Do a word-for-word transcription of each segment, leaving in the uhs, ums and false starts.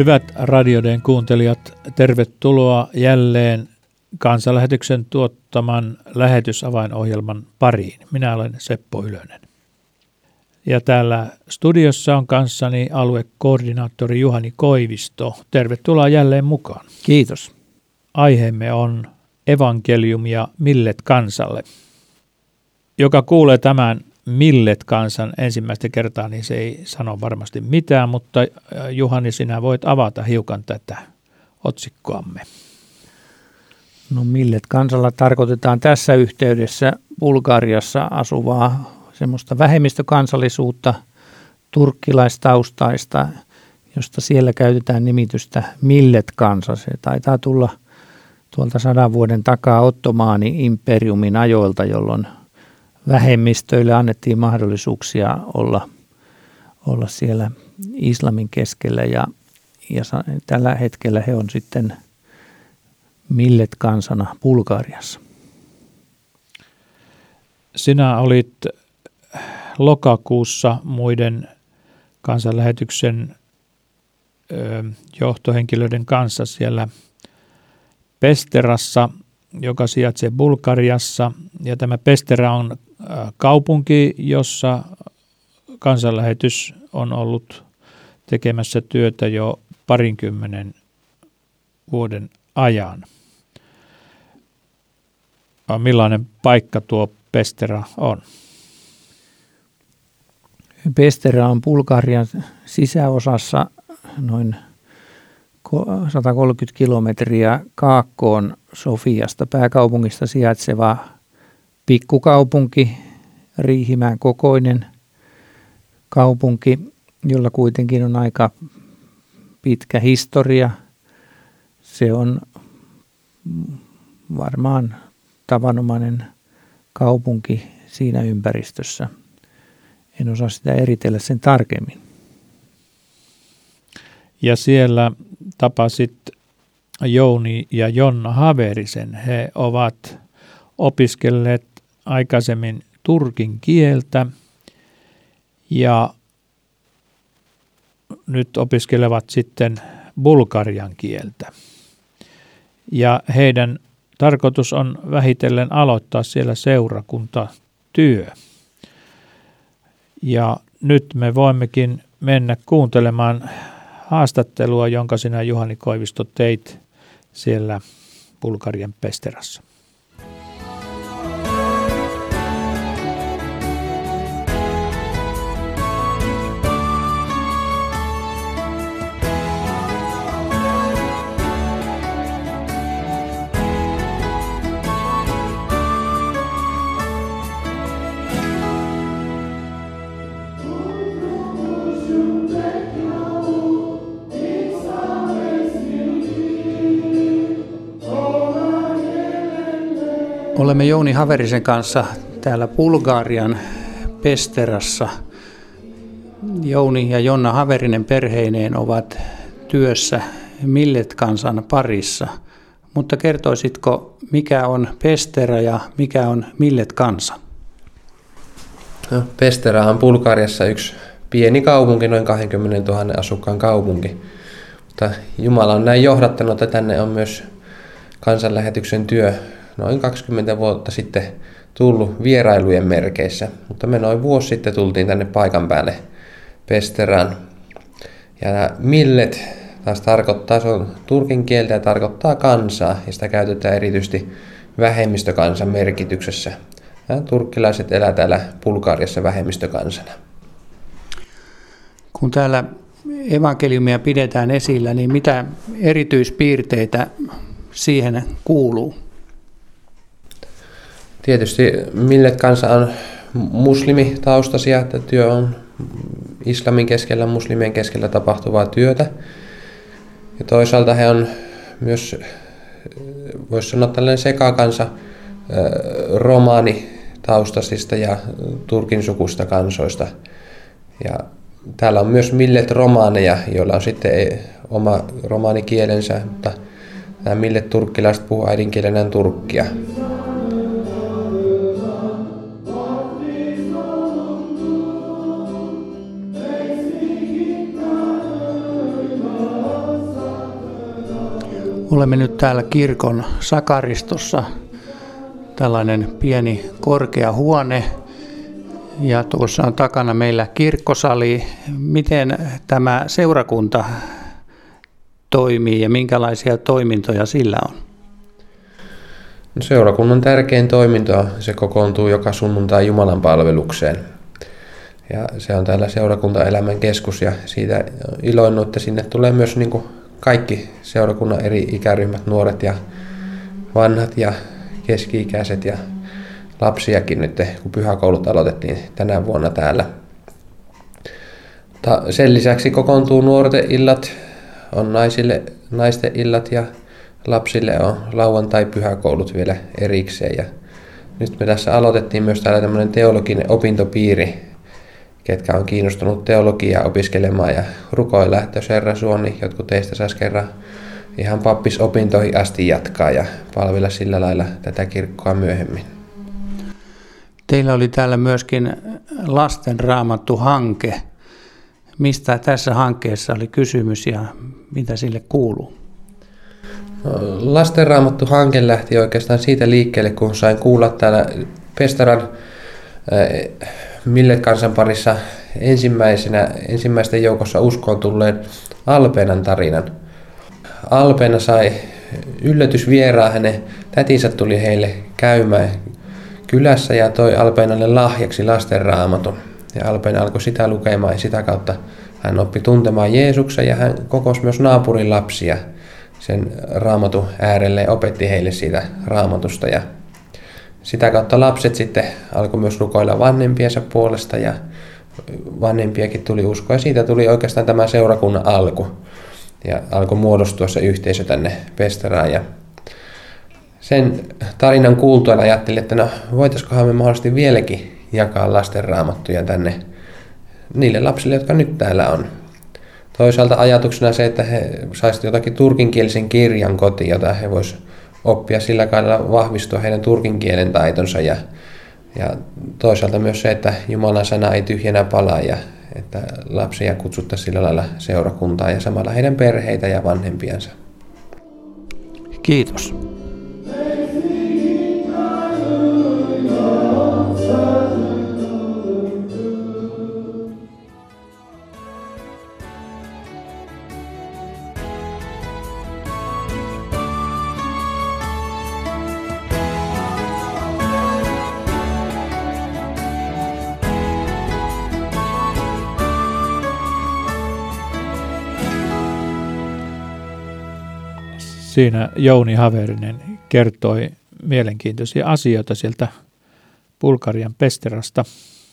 Hyvät Radioden kuuntelijat, tervetuloa jälleen Kansanlähetyksen tuottaman lähetysavainohjelman pariin. Minä olen Seppo Ylönen. Ja täällä studiossa on kanssani aluekoordinaattori Juhani Koivisto. Tervetuloa jälleen mukaan. Kiitos. Aiheemme on evankeliumia millet kansalle. Joka kuulee tämän millet kansan ensimmäistä kertaa, niin se ei sano varmasti mitään, mutta Juhani, sinä voit avata hiukan tätä otsikkoamme. No millet kansalla tarkoitetaan tässä yhteydessä Bulgariassa asuvaa semmoista vähemmistökansallisuutta, turkkilaistaustaista, josta siellä käytetään nimitystä millet kansa. Se taitaa tulla tuolta sadan vuoden takaa Ottomaani-imperiumin ajoilta, jolloin vähemmistöille annettiin mahdollisuuksia olla, olla siellä islamin keskellä ja, ja tällä hetkellä he on sitten millet kansana Bulgariassa. Sinä olit lokakuussa muiden kansanlähetyksen ö, johtohenkilöiden kanssa siellä Pesterassa, joka sijaitsee Bulgariassa. Ja tämä Pestera on kaupunki, jossa kansanlähetys on ollut tekemässä työtä jo parinkymmenen vuoden ajan. Millainen paikka tuo Pestera on? Pestera on Bulgarian sisäosassa noin sata kolmekymmentä kilometriä kaakkoon Sofiasta, pääkaupungista sijaitseva pikkukaupunki, Riihimäen kokoinen kaupunki, jolla kuitenkin on aika pitkä historia. Se on varmaan tavanomainen kaupunki siinä ympäristössä. En osaa sitä eritellä sen tarkemmin. Ja siellä tapasit Jouni ja Jonna Haverisen. He ovat opiskelleet aikaisemmin turkin kieltä ja nyt opiskelevat sitten bulgarian kieltä. Ja heidän tarkoitus on vähitellen aloittaa siellä seurakuntatyö. Ja nyt me voimmekin mennä kuuntelemaan haastattelua, jonka sinä Juhani Koivisto teit siellä Bulgarian Pesterassa. Olemme Jouni Haverisen kanssa täällä Bulgarian Pesterassa. Jouni ja Jonna Haverinen perheineen ovat työssä millet kansan parissa. Mutta kertoisitko, mikä on Pestera ja mikä on millet kansa? No, Pestera on Bulgariassa yksi pieni kaupunki, noin kaksikymmentätuhatta asukkaan kaupunki. Mutta Jumala on näin johdattanut, että tänne on myös kansanlähetyksen työ noin kaksikymmentä vuotta sitten tullut vierailujen merkeissä, mutta me noin vuosi sitten tultiin tänne paikan päälle Pesteraan. Ja millet taas tarkoittaa, se on turkin kieltä ja tarkoittaa kansaa, ja sitä käytetään erityisesti vähemmistökansan merkityksessä. Ja turkkilaiset elää täällä Bulgariassa vähemmistökansana. Kun täällä evankeliumia pidetään esillä, niin mitä erityispiirteitä siihen kuuluu? Tietysti millet kansa on muslimitaustaisia, että työ on islamin keskellä, muslimien keskellä tapahtuvaa työtä. Ja toisaalta he on myös, voisi sanoa tällainen sekakansa, romaanitaustaisista ja turkin sukuista kansoista. Ja täällä on myös millet romaaneja, joilla on sitten oma romaanikielensä, mutta nämä millet turkkilaiset puhuu äidinkielenään turkkia. Olemme nyt täällä kirkon sakaristossa, tällainen pieni korkea huone ja tuossa on takana meillä kirkkosali. Miten tämä seurakunta toimii ja minkälaisia toimintoja sillä on? Seurakunnan tärkein toiminto, se kokoontuu joka sunnuntai Jumalan palvelukseen. Ja se on täällä seurakuntaelämän keskus ja siitä iloinnut, että sinne tulee myös niin kuin kaikki seurakunnan eri ikäryhmät, nuoret ja vanhat ja keski-ikäiset ja lapsiakin nyt, kun pyhäkoulut aloitettiin tänä vuonna täällä. Sen lisäksi kokoontuu nuorten illat, on naisille naisten illat ja lapsille on lauantai-pyhäkoulut vielä erikseen. Ja nyt me tässä aloitettiin myös täällä tämmöinen teologinen opintopiiri, ketkä on kiinnostunut teologiaa opiskelemaan ja rukoilla, että jos Herra suo, niin jotkut teistä saisi kerran ihan pappisopintoihin asti jatkaa ja palvella sillä lailla tätä kirkkoa myöhemmin. Teillä oli täällä myöskin lasten raamattu hanke. Mistä tässä hankkeessa oli kysymys ja mitä sille kuuluu? No, lasten raamattu hanke lähti oikeastaan siitä liikkeelle, kun sain kuulla täällä Pestaran äh, Millet-kansan parissa ensimmäisenä, ensimmäisten joukossa uskoon tulleen Alpenan tarinan. Alpena sai yllätysvieraan, hänen tätinsä tuli heille käymään kylässä ja toi Alpenalle lahjaksi lasten raamatun. Ja Alpena alkoi sitä lukemaan ja sitä kautta hän oppi tuntemaan Jeesuksen ja hän kokosi myös naapurin lapsia sen raamatun äärelle ja opetti heille siitä raamatusta. Ja sitä kautta lapset sitten alkoi myös rukoilla vanhempiensa puolesta ja vanhempiakin tuli uskoa ja siitä tuli oikeastaan tämä seurakunnan alku. Ja alkoi muodostua se yhteisö tänne Pestaraan. Ja sen tarinan kuultuaan ajattelin, että no voitaisikohan me mahdollisesti vieläkin jakaa lasten raamattuja tänne niille lapsille, jotka nyt täällä on. Toisaalta ajatuksena se, että he saisivat jotakin turkinkielisen kirjan kotiin, jota he voisivat oppia sillä kaudella vahvistua heidän turkin kielen taitonsa. Ja, ja toisaalta myös se, että Jumalan sana ei tyhjänä palaa ja että lapsia kutsuttaisiin sillä lailla seurakuntaa ja samalla heidän perheitä ja vanhempiansa. Kiitos. Siinä Jouni Haverinen kertoi mielenkiintoisia asioita sieltä Bulgarian Pesterasta.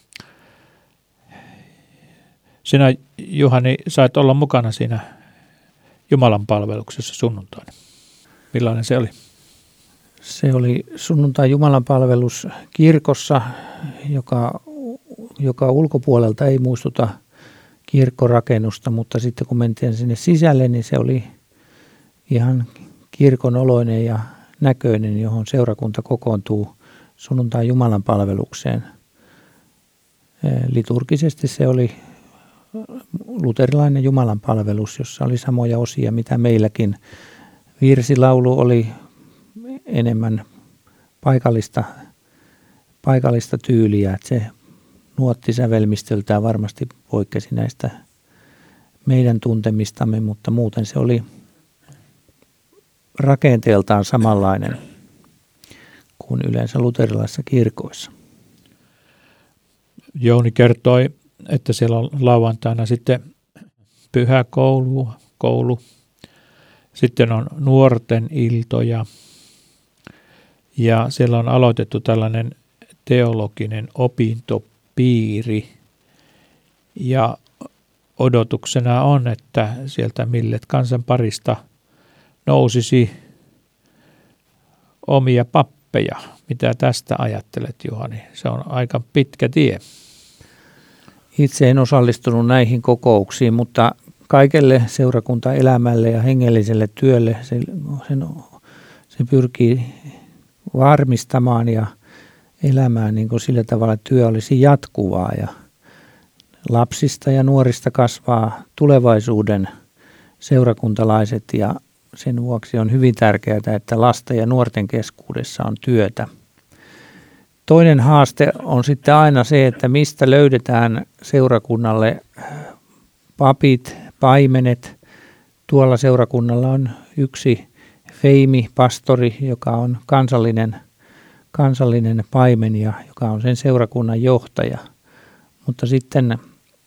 Sinä, Juhani, sait olla mukana siinä Jumalan palveluksessa sunnuntaina. Millainen se oli? Se oli sunnuntai Jumalan palvelus kirkossa, joka, joka ulkopuolelta ei muistuta kirkkorakennusta, mutta sitten kun mentiin sinne sisälle, niin se oli ihan kirkon oloinen ja näköinen, johon seurakunta kokoontuu sunnuntai Jumalan palvelukseen. Liturgisesti se oli luterilainen Jumalan palvelus, jossa oli samoja osia, mitä meilläkin. Virsilaulu oli enemmän paikallista, paikallista tyyliä, että se nuottisävelmistöltään varmasti poikkesi näistä meidän tuntemistamme, mutta muuten se oli rakenteeltaan samanlainen kuin yleensä luterilaisissa kirkoissa. Jouni kertoi, että siellä on lauantaina sitten pyhäkoulu, koulu. Sitten on nuorten iltoja ja siellä on aloitettu tällainen teologinen opintopiiri ja odotuksena on, että sieltä Millet-kansan parista nousisi omia pappeja. Mitä tästä ajattelet, Juhani? Se on aika pitkä tie. Itse en osallistunut näihin kokouksiin, mutta kaikelle seurakuntaelämälle ja hengelliselle työlle se, sen, se pyrkii varmistamaan ja elämään niin kuin sillä tavalla, että työ olisi jatkuvaa ja lapsista ja nuorista kasvaa tulevaisuuden seurakuntalaiset ja sen vuoksi on hyvin tärkeää, että lasten ja nuorten keskuudessa on työtä. Toinen haaste on sitten aina se, että mistä löydetään seurakunnalle papit, paimenet. Tuolla seurakunnalla on yksi feimi-pastori, joka on kansallinen, kansallinen paimen ja joka on sen seurakunnan johtaja. Mutta sitten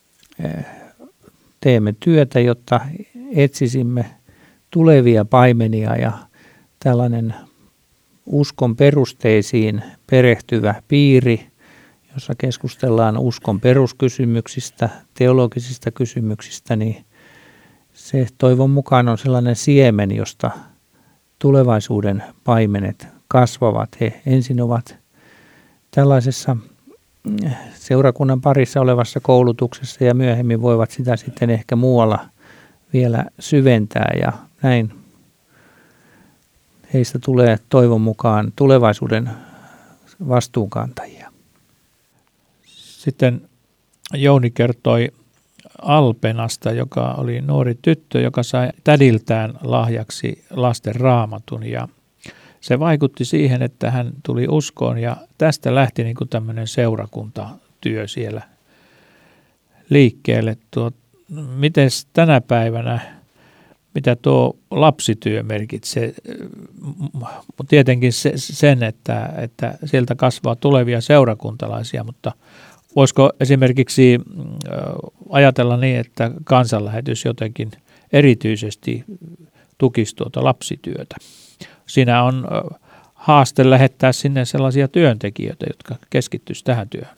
teemme työtä, jotta etsisimme tulevia paimenia ja tällainen uskon perusteisiin perehtyvä piiri, jossa keskustellaan uskon peruskysymyksistä, teologisista kysymyksistä, niin se toivon mukaan on sellainen siemen, josta tulevaisuuden paimenet kasvavat. He ensin ovat tällaisessa seurakunnan parissa olevassa koulutuksessa ja myöhemmin voivat sitä sitten ehkä muualla vielä syventää ja näin heistä tulee toivon mukaan tulevaisuuden vastuunkantajia. Sitten Jouni kertoi Alpenasta, joka oli nuori tyttö, joka sai tädiltään lahjaksi lasten raamatun ja se vaikutti siihen, että hän tuli uskoon ja tästä lähti niin kuin tämmöinen seurakuntatyö siellä liikkeelle. Tuo, miten tänä päivänä, mitä tuo lapsityö merkitsee? Tietenkin se, sen, että, että sieltä kasvaa tulevia seurakuntalaisia, mutta voisiko esimerkiksi ajatella niin, että kansanlähetys jotenkin erityisesti tukisi tuota lapsityötä? Siinä on haaste lähettää sinne sellaisia työntekijöitä, jotka keskittyisivät tähän työhön.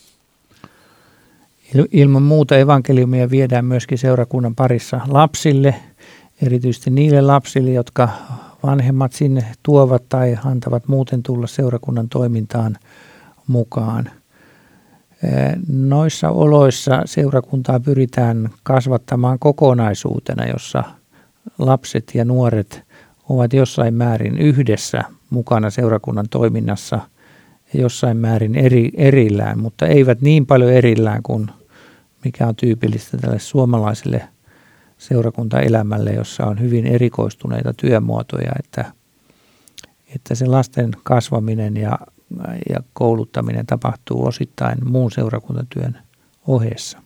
Ilman muuta evankeliumia viedään myöskin seurakunnan parissa lapsille, erityisesti niille lapsille, jotka vanhemmat sinne tuovat tai antavat muuten tulla seurakunnan toimintaan mukaan. Noissa oloissa seurakuntaa pyritään kasvattamaan kokonaisuutena, jossa lapset ja nuoret ovat jossain määrin yhdessä mukana seurakunnan toiminnassa ja jossain määrin eri, erillään, mutta eivät niin paljon erillään kuin mikä on tyypillistä tälle suomalaiselle seurakuntaelämälle, jossa on hyvin erikoistuneita työmuotoja, että, että se lasten kasvaminen ja, ja kouluttaminen tapahtuu osittain muun seurakuntatyön ohessa.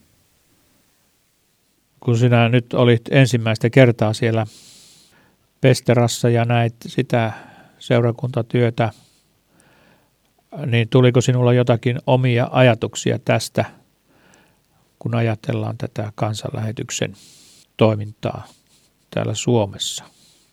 Kun sinä nyt olit ensimmäistä kertaa siellä Pesterassa ja näit sitä seurakuntatyötä, niin tuliko sinulla jotakin omia ajatuksia tästä, kun ajatellaan tätä kansanlähetyksen toimintaa täällä Suomessa?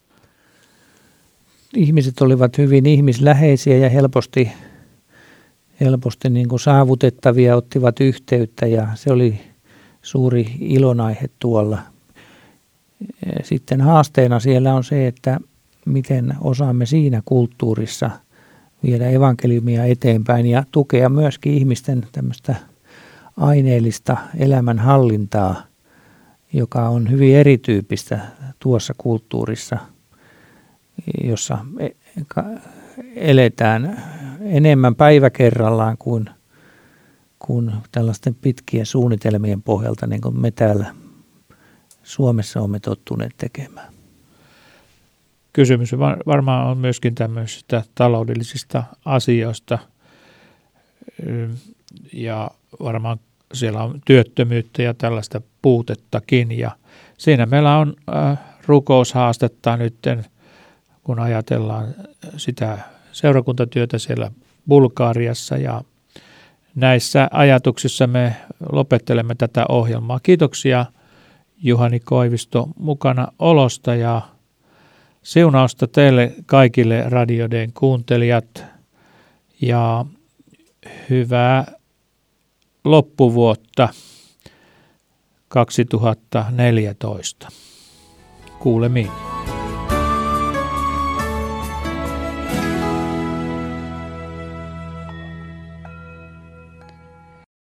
Ihmiset olivat hyvin ihmisläheisiä ja helposti, helposti niin kuin saavutettavia, ottivat yhteyttä ja se oli suuri ilonaihe tuolla. Sitten haasteena siellä on se, että miten osaamme siinä kulttuurissa viedä evankeliumia eteenpäin ja tukea myöskin ihmisten tämmöistä aineellista elämänhallintaa, joka on hyvin erityyppistä tuossa kulttuurissa, jossa eletään enemmän päivä kerrallaan kuin, kuin tällaisten pitkien suunnitelmien pohjalta, niin kuin me täällä Suomessa olemme tottuneet tekemään. Kysymys varmaan on myöskin tämmöisistä taloudellisista asioista ja varmaan siellä on työttömyyttä ja tällaista puutettakin ja siinä meillä on rukoushaastetta nyt, kun ajatellaan sitä seurakuntatyötä siellä Bulgariassa ja näissä ajatuksissa me lopettelemme tätä ohjelmaa. Kiitoksia Juhani Koivisto mukana olosta ja siunausta teille kaikille Radio D:n kuuntelijat ja hyvää loppuvuotta kaksituhattaneljätoista. Kuulemiin.